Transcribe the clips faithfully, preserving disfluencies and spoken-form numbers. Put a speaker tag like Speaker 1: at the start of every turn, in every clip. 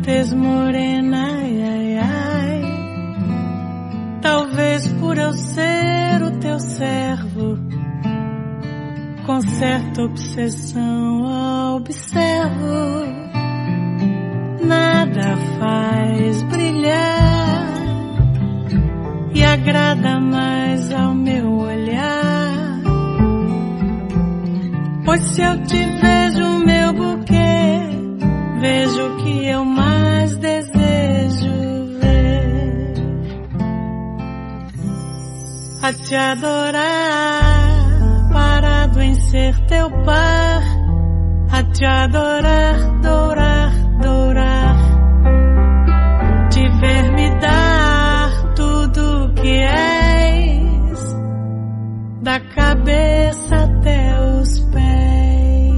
Speaker 1: tez morena, ai, ai, ai. Talvez por eu ser o teu servo, com certa obsessão a observo. Nada faz brilhar e agrada mais ao meu olhar, pois se eu te vejo, meu buquê, vejo o que eu mais desejo ver. A te adorar, parado em ser teu par, a te adorar, adorar, adorar, te ver me dar tudo que és, da cabeça até os pés.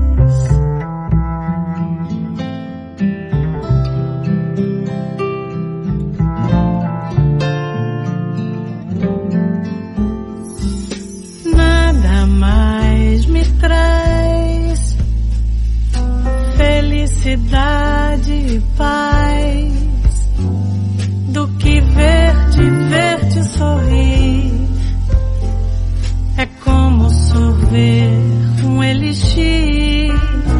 Speaker 1: Nada mais me traz felicidade e paz do que ver-te, ver-te sorrir. É como sorver um elixir.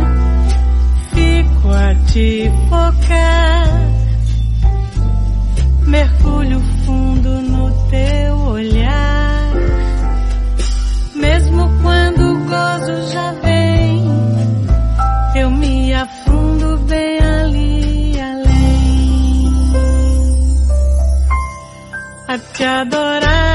Speaker 1: Fico a te focar, mergulho fundo no teu olhar. Mesmo quando o gozo já vem, eu me afundo bem ali além. A te adorar,